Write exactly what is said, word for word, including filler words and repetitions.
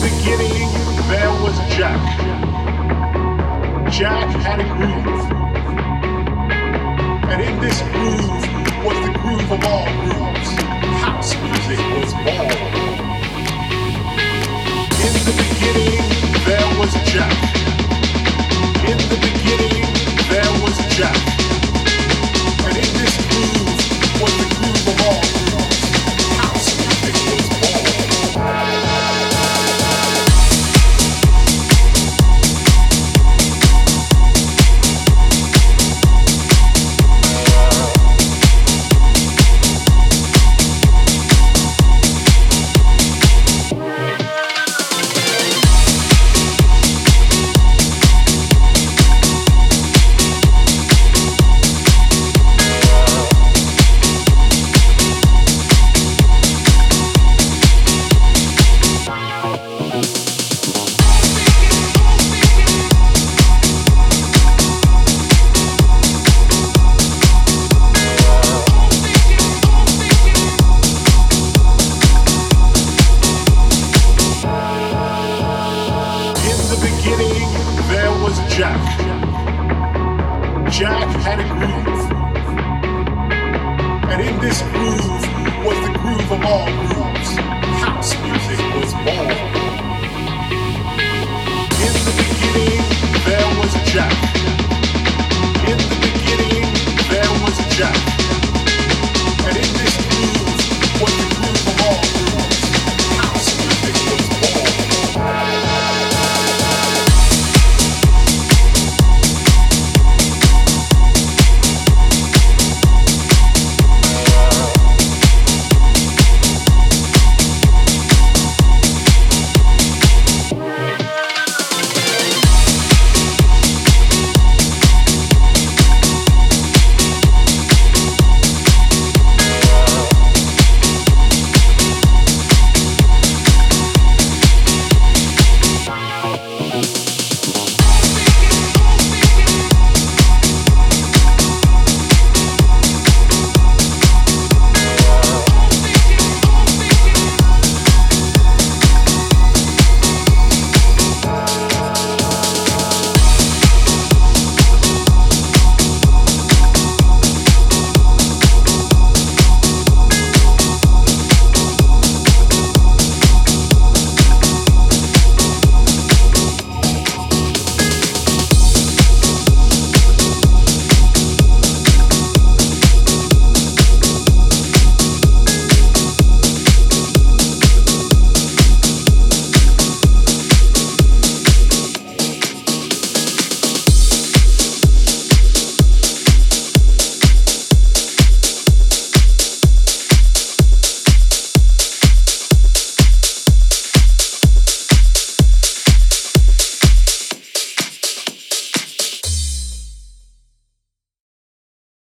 beginning, there was Jack. Jack had a groove. And in this groove was the groove of all grooves. House music was born. In the beginning, there was Jack. In the beginning, there was Jack. And in this groove was the groove of all grooves. House music was born. Jack. Jack had a groove.